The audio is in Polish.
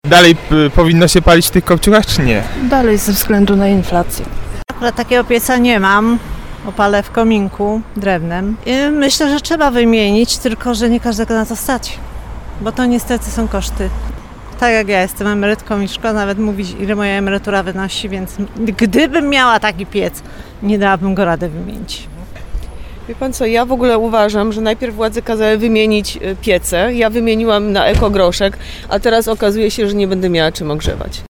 Dalej powinno się palić w tych kopciuchach, czy nie? Dalej ze względu na inflację. Akurat takiego pieca nie mam. Opalę w kominku drewnem. I myślę, że trzeba wymienić, tylko że nie każdego na to stać. Bo to niestety są koszty. Tak jak ja jestem emerytką i szkoda nawet mówić, ile moja emerytura wynosi, więc gdybym miała taki piec, nie dałabym go rady wymienić. Wie pan co, ja w ogóle uważam, że najpierw władze kazały wymienić piece. Ja wymieniłam na ekogroszek, a teraz okazuje się, że nie będę miała czym ogrzewać.